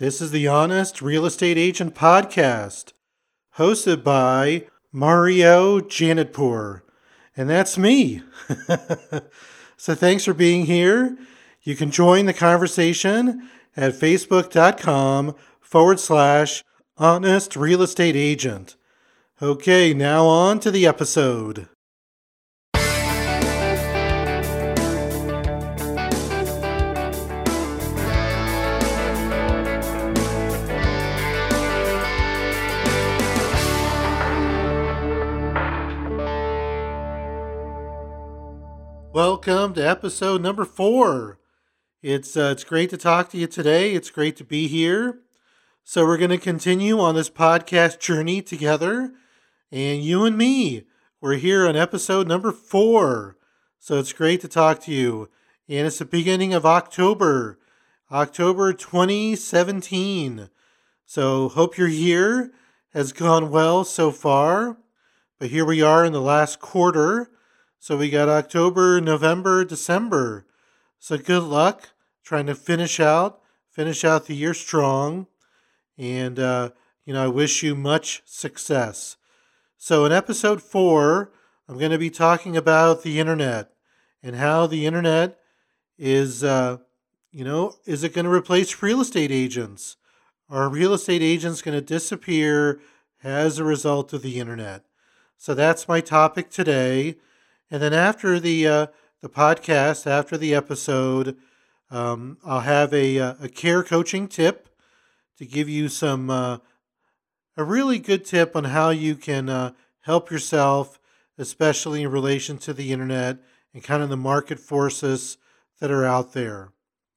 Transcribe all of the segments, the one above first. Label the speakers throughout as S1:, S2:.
S1: This is the Honest Real Estate Agent Podcast, hosted by Mario Janitpur. And that's me. So thanks for being here. You can join the conversation at facebook.com/Honest Real Estate Agent. Okay, now on to the episode. Welcome to episode number 4. It's great to talk to you today. It's great to be here. So we're going to continue on this podcast journey together. And you and me, we're here on episode number 4. So it's great to talk to you. And it's the beginning of October 2017. So hope your year has gone well so far. But here we are in the last quarter. So we got October, November, December. So good luck trying to finish out the year strong. And, I wish you much success. So in episode 4, I'm going to be talking about the internet and how the internet is, is it going to replace real estate agents? Are real estate agents going to disappear as a result of the internet? So that's my topic today. And then after the podcast, after the episode, I'll have a care coaching tip to give you some a really good tip on how you can help yourself, especially in relation to the internet and kind of the market forces that are out there.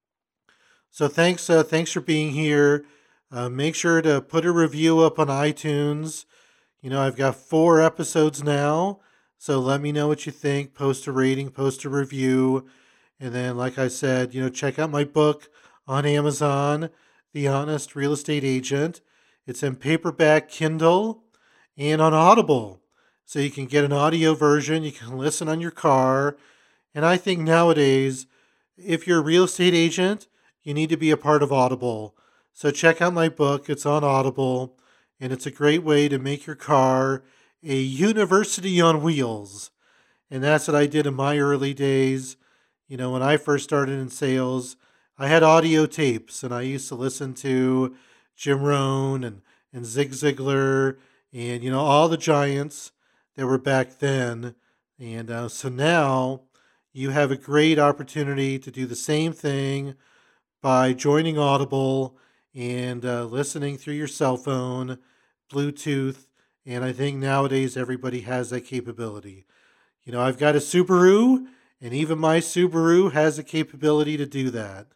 S1: So thanks for being here. Make sure to put a review up on iTunes. I've got 4 episodes now. So let me know what you think. Post a rating, post a review. And then, like I said, check out my book on Amazon, The Honest Real Estate Agent. It's in paperback, Kindle, and on Audible. So you can get an audio version. You can listen on your car. And I think nowadays, if you're a real estate agent, you need to be a part of Audible. So check out my book. It's on Audible. And it's a great way to make your car a university on wheels. And that's what I did in my early days. When I first started in sales, I had audio tapes and I used to listen to Jim Rohn and Zig Ziglar and, all the giants that were back then. And so now you have a great opportunity to do the same thing by joining Audible and listening through your cell phone, Bluetooth. And I think nowadays everybody has that capability. I've got a Subaru, and even my Subaru has the capability to do that.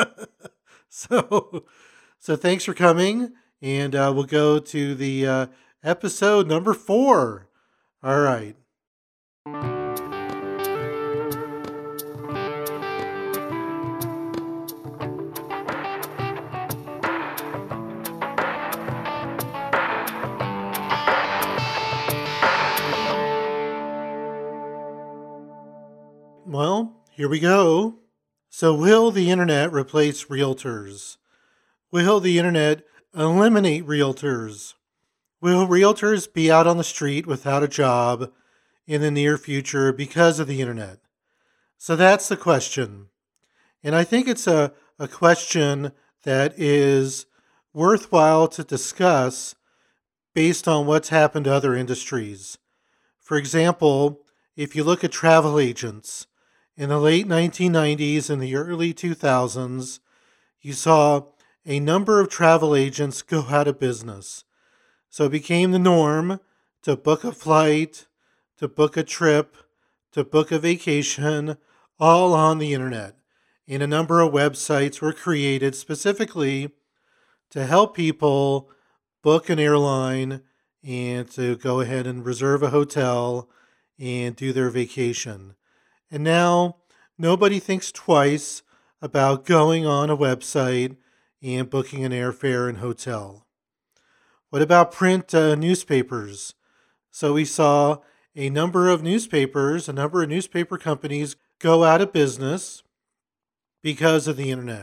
S1: So thanks for coming, and we'll go to the episode number 4. All right. Well, here we go. So will the internet replace realtors? Will the internet eliminate realtors? Will realtors be out on the street without a job in the near future because of the internet? So that's the question. And I think it's a question that is worthwhile to discuss based on what's happened to other industries. For example, if you look at travel agents, in the late 1990s and the early 2000s, you saw a number of travel agents go out of business. So it became the norm to book a flight, to book a trip, to book a vacation, all on the internet. And a number of websites were created specifically to help people book an airline and to go ahead and reserve a hotel and do their vacation. And now nobody thinks twice about going on a website and booking an airfare and hotel. What about print newspapers? So we saw a number of newspaper companies go out of business because of the internet.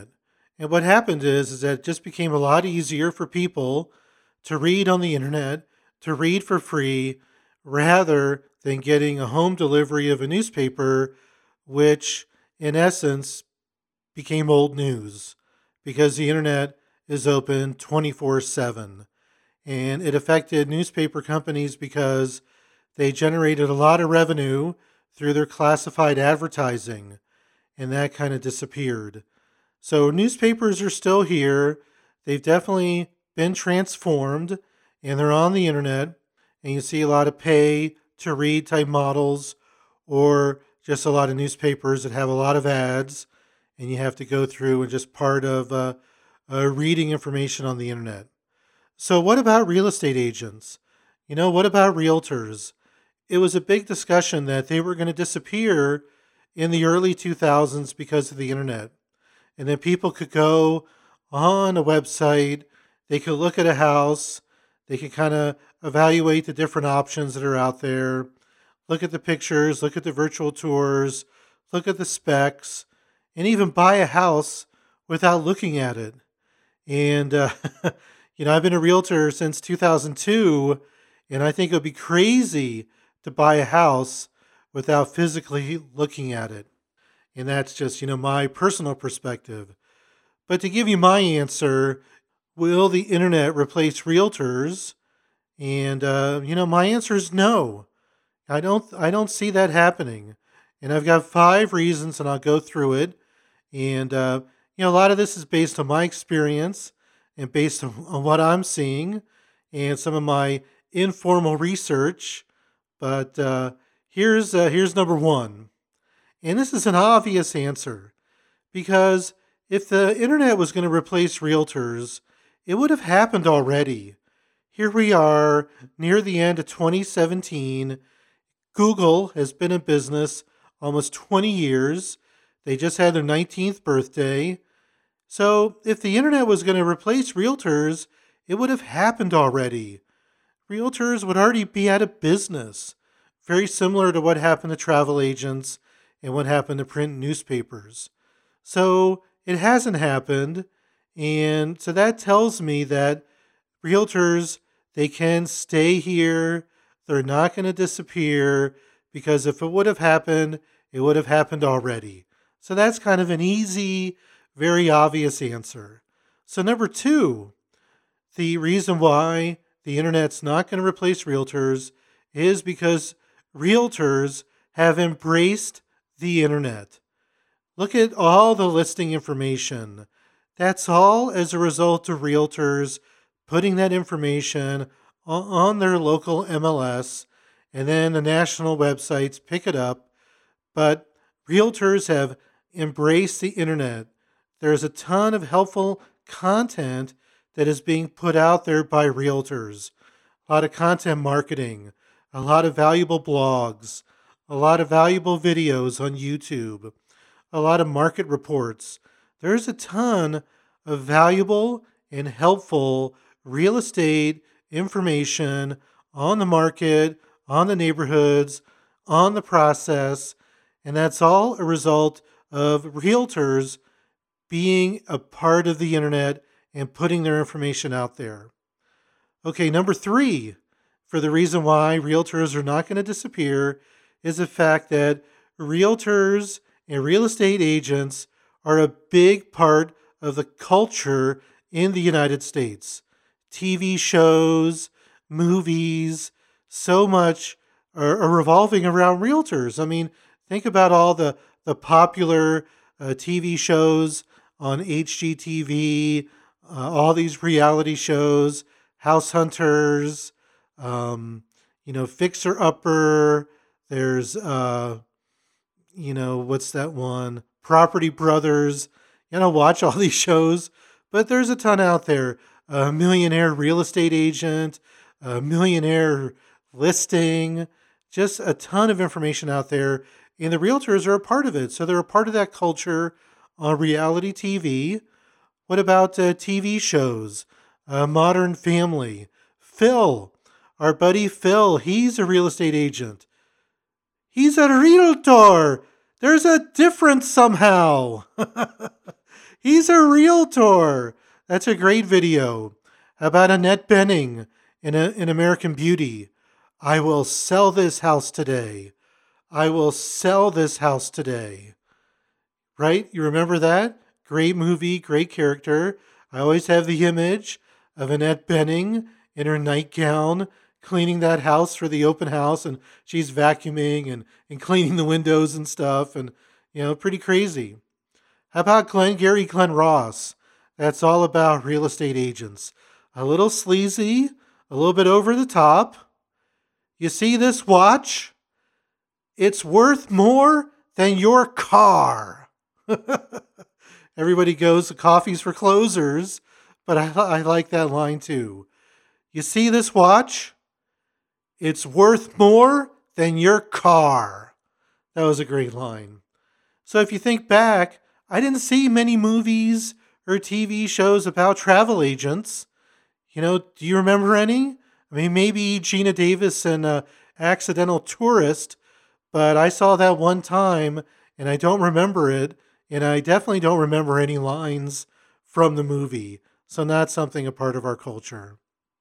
S1: And what happened is that it just became a lot easier for people to read on the internet, to read for free, rather than getting a home delivery of a newspaper, which in essence became old news because the internet is open 24/7. And it affected newspaper companies because they generated a lot of revenue through their classified advertising, and that kind of disappeared. So newspapers are still here. They've definitely been transformed, and they're on the internet. And you see a lot of pay to read type models, or just a lot of newspapers that have a lot of ads, and you have to go through and just part of reading information on the internet. So, what about real estate agents? What about realtors? It was a big discussion that they were going to disappear in the early 2000s because of the internet. And then people could go on a website, they could look at a house, they could kind of evaluate the different options that are out there, look at the pictures, look at the virtual tours, look at the specs, and even buy a house without looking at it. And, I've been a realtor since 2002, and I think it would be crazy to buy a house without physically looking at it. And that's just, my personal perspective. But to give you my answer, will the internet replace realtors? And, my answer is no. I don't see that happening. And I've got 5 reasons, and I'll go through it. And, a lot of this is based on my experience and based on what I'm seeing and some of my informal research. But here's number 1. And this is an obvious answer because if the internet was going to replace realtors, it would have happened already. Here we are near the end of 2017. Google has been in business almost 20 years. They just had their 19th birthday. So if the internet was going to replace realtors, it would have happened already. Realtors would already be out of business. Very similar to what happened to travel agents and what happened to print newspapers. So it hasn't happened. And so that tells me that realtors, they can stay here. They're not going to disappear because if it would have happened, it would have happened already. So that's kind of an easy, very obvious answer. So number 2, the reason why the internet's not going to replace realtors is because realtors have embraced the internet. Look at all the listing information. That's all as a result of realtors putting that information on their local MLS, and then the national websites pick it up. But realtors have embraced the internet. There's a ton of helpful content that is being put out there by realtors. A lot of content marketing, a lot of valuable blogs, a lot of valuable videos on YouTube, a lot of market reports. There's a ton of valuable and helpful real estate information on the market, on the neighborhoods, on the process, and that's all a result of realtors being a part of the internet and putting their information out there. Okay, number 3, for the reason why realtors are not going to disappear is the fact that realtors and real estate agents are a big part of the culture in the United States. TV shows, movies, so much are revolving around realtors. I mean, think about all the popular TV shows on HGTV, all these reality shows, House Hunters, Fixer Upper. There's, what's that one? Property Brothers. Watch all these shows, but there's a ton out there. A millionaire real estate agent, a millionaire listing, just a ton of information out there. And the realtors are a part of it. So they're a part of that culture on reality TV. What about TV shows? Modern Family. Phil, our buddy Phil, he's a real estate agent. He's a realtor. There's a difference somehow. He's a realtor. That's a great video. How about Annette Bening in American Beauty? I will sell this house today. I will sell this house today. Right? You remember that? Great movie, great character. I always have the image of Annette Bening in her nightgown cleaning that house for the open house, and she's vacuuming and cleaning the windows and stuff, and pretty crazy. How about Glenn Ross? That's all about real estate agents. A little sleazy, a little bit over the top. You see this watch? It's worth more than your car. Everybody goes to coffees for closers, but I like that line too. You see this watch? It's worth more than your car. That was a great line. So if you think back, I didn't see many movies or TV shows about travel agents. Do you remember any? I mean, maybe Gina Davis and Accidental Tourist, but I saw that one time and I don't remember it. And I definitely don't remember any lines from the movie. So not something a part of our culture.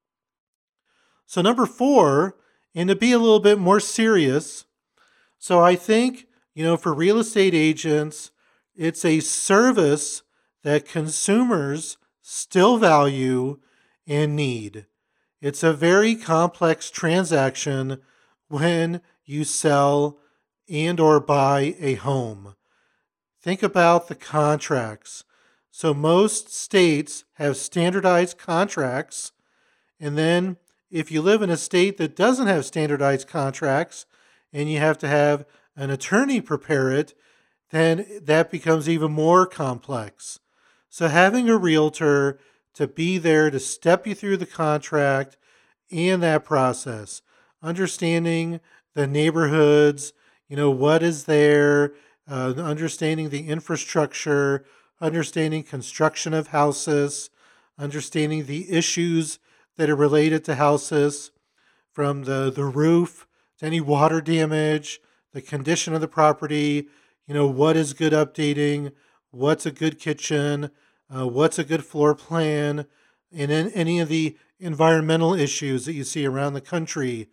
S1: So number 4, and to be a little bit more serious, so I think, for real estate agents, it's a service that consumers still value and need. It's a very complex transaction when you sell and or buy a home. Think about the contracts. So most states have standardized contracts, and then if you live in a state that doesn't have standardized contracts and you have to have an attorney prepare it, then that becomes even more complex. So having a realtor to be there to step you through the contract and that process, understanding the neighborhoods, what is there, understanding the infrastructure, understanding construction of houses, understanding the issues that are related to houses, from the roof to any water damage, the condition of the property, what is good updating, what's a good kitchen, what's a good floor plan, and then any of the environmental issues that you see around the country,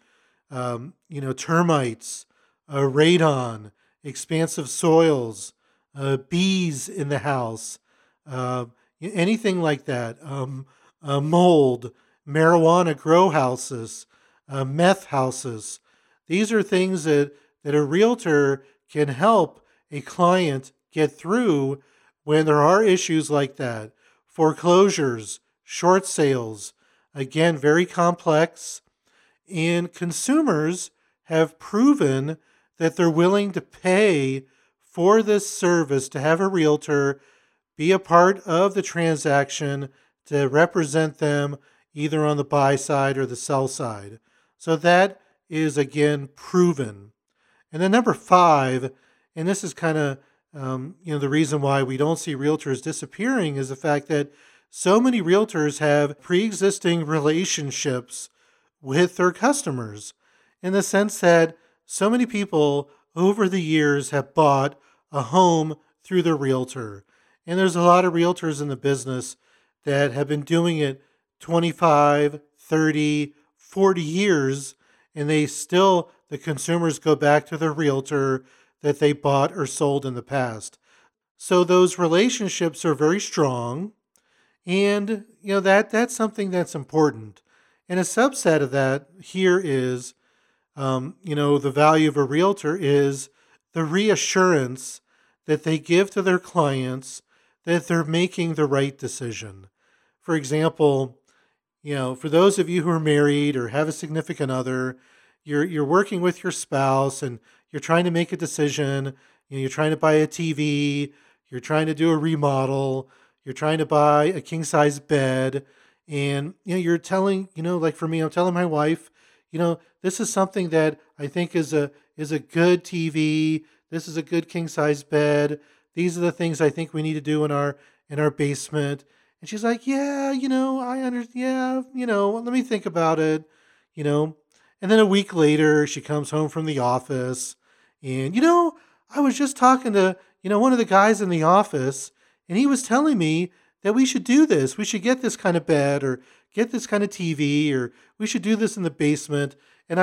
S1: termites, radon, expansive soils, bees in the house, anything like that, mold, marijuana grow houses, meth houses. These are things that a realtor can help a client get through when there are issues like that. Foreclosures, short sales, again, very complex. And consumers have proven that they're willing to pay for this service to have a realtor be a part of the transaction to represent them either on the buy side or the sell side. So that is, again, proven. And then number 5, and this is kind of the reason why we don't see realtors disappearing, is the fact that so many realtors have pre-existing relationships with their customers, in the sense that so many people over the years have bought a home through their realtor. And there's a lot of realtors in the business that have been doing it 25, 30, 40 years, and the consumers go back to the realtor that they bought or sold in the past. So those relationships are very strong, and that's something that's important. And a subset of that here is, the value of a realtor is the reassurance that they give to their clients that they're making the right decision. For example, for those of you who are married or have a significant other, you're working with your spouse and you're trying to make a decision. You're trying to buy a TV, you're trying to do a remodel, you're trying to buy a king size bed, and you're telling, like for me, I'm telling my wife, this is something that I think is a good TV. This is a good king size bed. These are the things I think we need to do in our basement. And she's like, yeah, I understand. Yeah, let me think about it. And then a week later, she comes home from the office, and I was just talking to one of the guys in the office, And he was telling me that we should do this. We should get this kind of bed or get this kind of TV or we should do this in the basement. And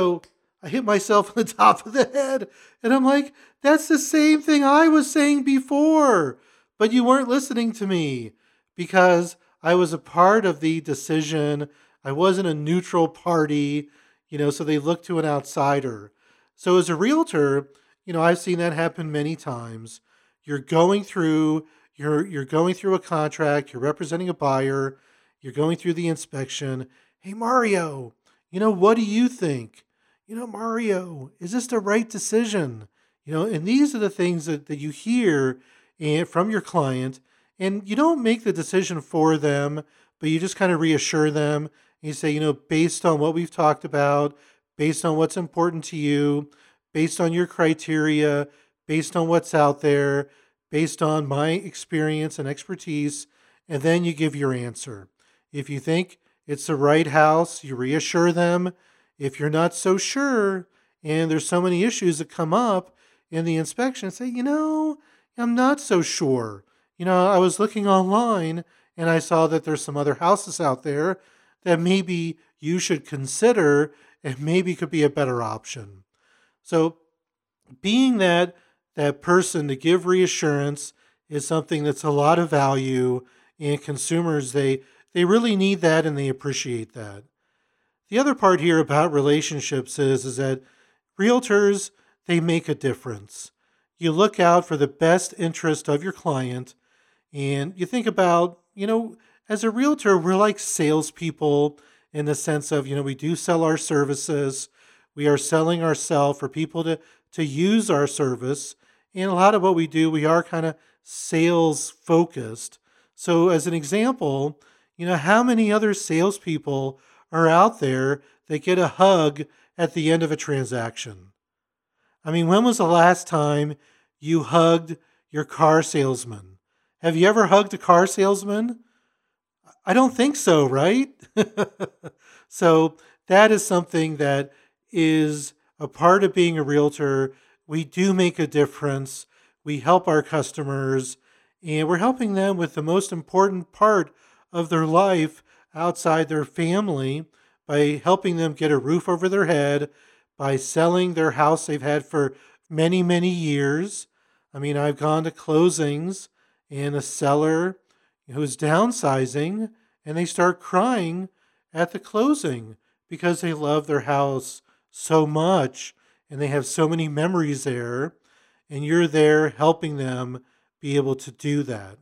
S1: I hit myself on the top of the head. And I'm like, that's the same thing I was saying before. But you weren't listening to me because I was a part of the decision. I wasn't a neutral party, so they looked to an outsider. So as a realtor, I've seen that happen many times. You're going through you're going through a contract, you're representing a buyer, you're going through the inspection. Hey Mario, what do you think? Mario, is this the right decision? And these are the things that you hear from your client, and you don't make the decision for them, but you just kind of reassure them. And you say, based on what we've talked about, based on what's important to you, based on your criteria, based on what's out there, based on my experience and expertise, and then you give your answer. If you think it's the right house, you reassure them. If you're not so sure, and there's so many issues that come up in the inspection, say, I'm not so sure. I was looking online and I saw that there's some other houses out there that maybe you should consider and maybe could be a better option. So being that person to give reassurance is something that's a lot of value, and consumers, they really need that and they appreciate that. The other part here about relationships is that realtors, they make a difference. You look out for the best interest of your client, and you think about, as a realtor, we're like salespeople in the sense of, we do sell our services. We are selling ourselves for people to use our service. And a lot of what we do, we are kind of sales focused. So as an example, how many other salespeople are out there that get a hug at the end of a transaction? I mean, when was the last time you hugged your car salesman? Have you ever hugged a car salesman? I don't think so, right? So that is something that is a part of being a realtor. We do make a difference. We help our customers, and we're helping them with the most important part of their life outside their family by helping them get a roof over their head, by selling their house they've had for many, many years. I mean, I've gone to closings and a seller who's downsizing and they start crying at the closing because they love their house so much and they have so many memories there, and you're there helping them be able to do that.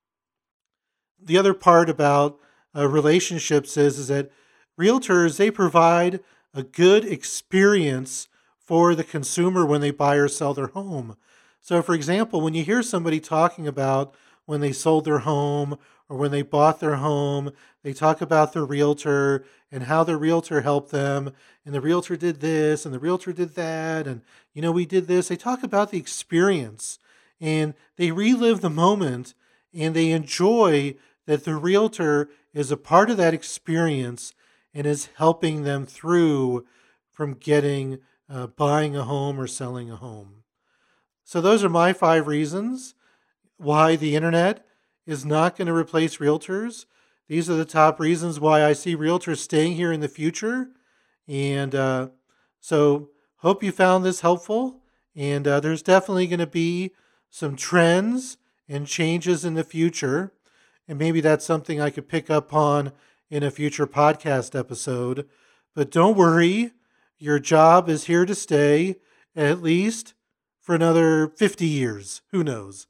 S1: The other part about relationships is that realtors, they provide a good experience for the consumer when they buy or sell their home. So for example, when you hear somebody talking about when they sold their home or when they bought their home, they talk about their realtor and how the realtor helped them, and the realtor did this and the realtor did that, and we did this. They talk about the experience and they relive the moment, and they enjoy that the realtor is a part of that experience and is helping them through from buying a home or selling a home. So those are my 5 reasons why the internet is not going to replace realtors. These are the top reasons why I see realtors staying here in the future. And so hope you found this helpful. And there's definitely going to be some trends and changes in the future. And maybe that's something I could pick up on in a future podcast episode. But don't worry, your job is here to stay, at least for another 50 years. Who knows?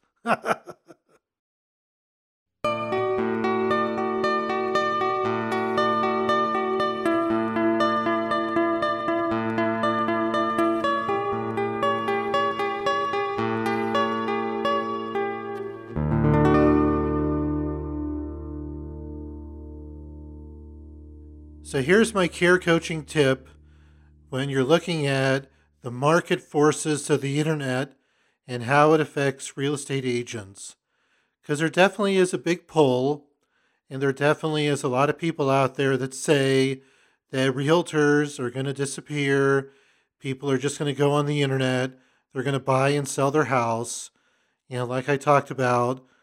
S1: So here's my care coaching tip when you're looking at the market forces of the internet and how it affects real estate agents. Because there definitely is a big pull, and there definitely is a lot of people out there that say that realtors are going to disappear. People are just going to go on the internet. They're going to buy and sell their house. Like I talked about,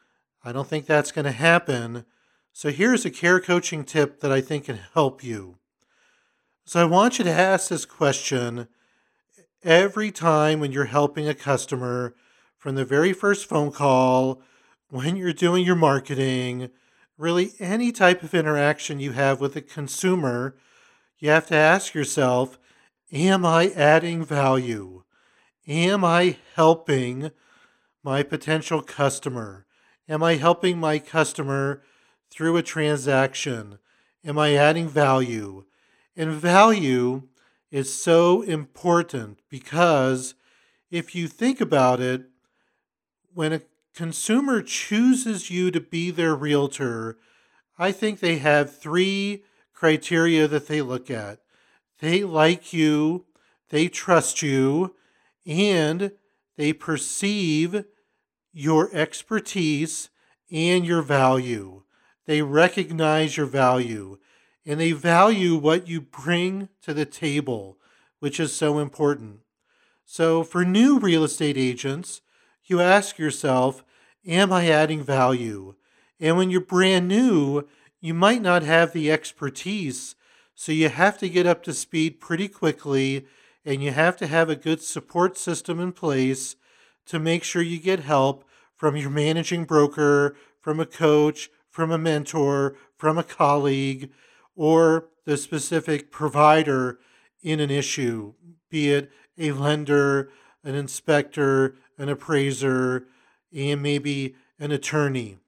S1: I don't think that's going to happen. So here's a care coaching tip that I think can help you. So I want you to ask this question every time when you're helping a customer, from the very first phone call, when you're doing your marketing, really any type of interaction you have with a consumer, you have to ask yourself, am I adding value? Am I helping my potential customer? Am I helping my customer through a transaction? Am I adding value? And value is so important because if you think about it, when a consumer chooses you to be their realtor, I think they have three criteria that they look at. They like you, they trust you, and they perceive your expertise and your value. They recognize your value and they value what you bring to the table, which is so important. So, for new real estate agents, you ask yourself, am I adding value? And when you're brand new, you might not have the expertise, so you have to get up to speed pretty quickly and you have to have a good support system in place to make sure you get help from your managing broker, from a coach, from a mentor, from a colleague, or the specific provider in an issue, be it a lender, an inspector, an appraiser, and maybe an attorney.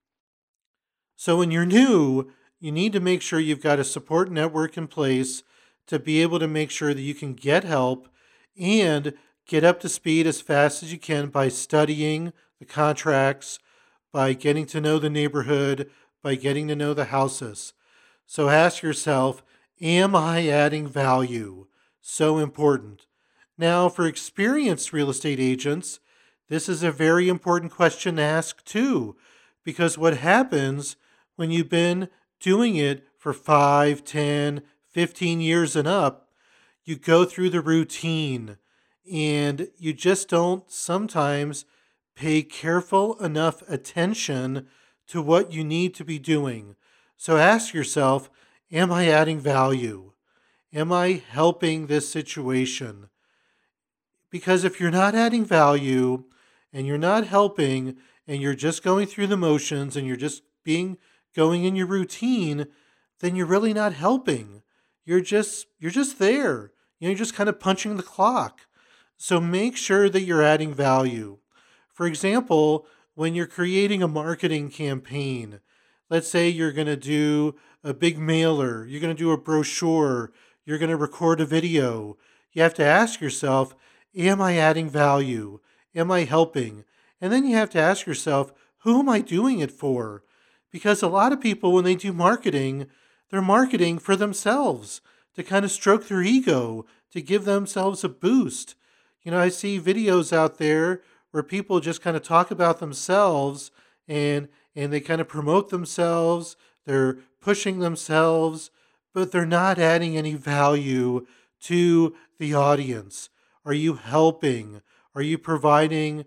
S1: So when you're new, you need to make sure you've got a support network in place to be able to make sure that you can get help and get up to speed as fast as you can by studying the contracts, by getting to know the neighborhood, by getting to know the houses. So ask yourself, am I adding value? So important. Now, for experienced real estate agents, this is a very important question to ask too, because what happens when you've been doing it for 5, 10, 15 years and up, you go through the routine and you just don't sometimes pay careful enough attention to what you need to be doing. So ask yourself, am I adding value? Am I helping this situation? Because if you're not adding value and you're not helping and you're just going through the motions and you're just going in your routine, then you're really not helping. You're just there. You're just kind of punching the clock. So make sure that you're adding value. For example, when you're creating a marketing campaign, let's say you're going to do a big mailer, you're going to do a brochure, you're going to record a video. You have to ask yourself, am I adding value? Am I helping? And then you have to ask yourself, who am I doing it for? Because a lot of people, when they do marketing, they're marketing for themselves to kind of stroke their ego, to give themselves a boost. I see videos out there where people just kind of talk about themselves and they kind of promote themselves, they're pushing themselves, but they're not adding any value to the audience. Are you helping? Are you providing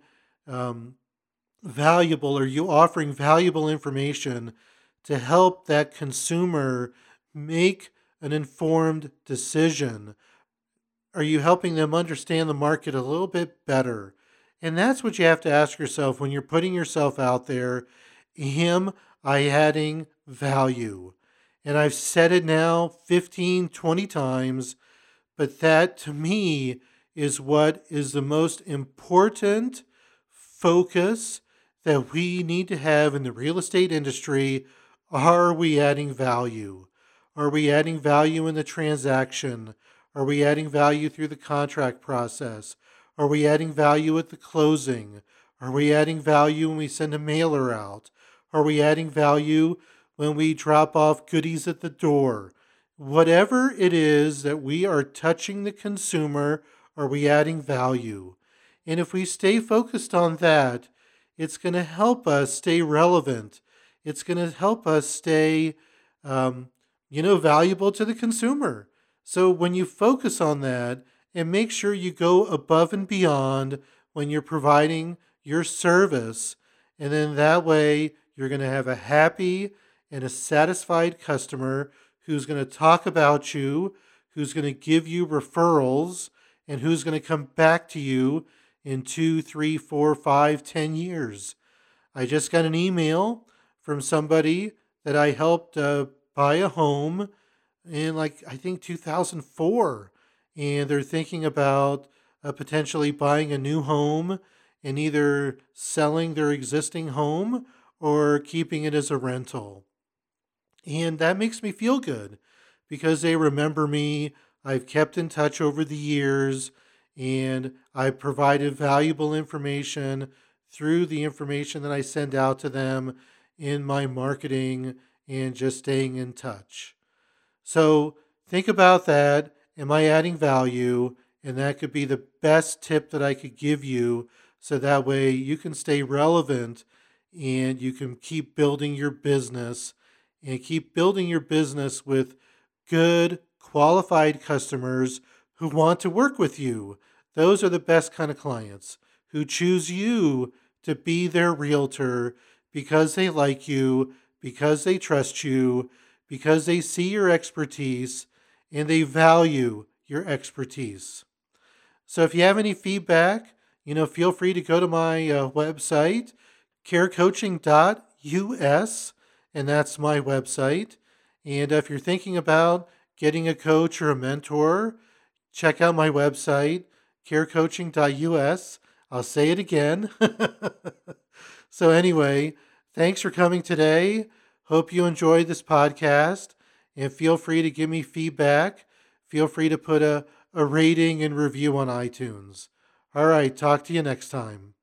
S1: valuable? Are you offering valuable information to help that consumer make an informed decision? Are you helping them understand the market a little bit better? And that's what you have to ask yourself when you're putting yourself out there. Am I adding value? And I've said it now 15, 20 times, but that to me is what is the most important focus that we need to have in the real estate industry. Are we adding value? Are we adding value in the transaction? Are we adding value through the contract process? Are we adding value at the closing? Are we adding value when we send a mailer out? Are we adding value when we drop off goodies at the door? Whatever it is that we are touching the consumer, are we adding value? And if we stay focused on that, it's going to help us stay relevant. It's going to help us stay, valuable to the consumer. So when you focus on that and make sure you go above and beyond when you're providing your service, and then that way you're going to have a happy and a satisfied customer who's going to talk about you, who's going to give you referrals, and who's going to come back to you in 2, 3, 4, 5, 10 years. I just got an email from somebody that I helped buy a home in I think 2004. And they're thinking about potentially buying a new home and either selling their existing home or keeping it as a rental. And that makes me feel good because they remember me. I've kept in touch over the years and I've provided valuable information through the information that I send out to them in my marketing and just staying in touch. So think about that. Am I adding value? And that could be the best tip that I could give you so that way you can stay relevant and you can keep building your business and keep building your business with good, qualified customers who want to work with you. Those are the best kind of clients who choose you to be their realtor because they like you, because they trust you, because they see your expertise and they value your expertise. So if you have any feedback, feel free to go to my website, carecoaching.us, and that's my website. And if you're thinking about getting a coach or a mentor, check out my website, carecoaching.us. I'll say it again. So anyway, thanks for coming today. Hope you enjoyed this podcast and feel free to give me feedback. Feel free to put a rating and review on iTunes. All right, talk to you next time.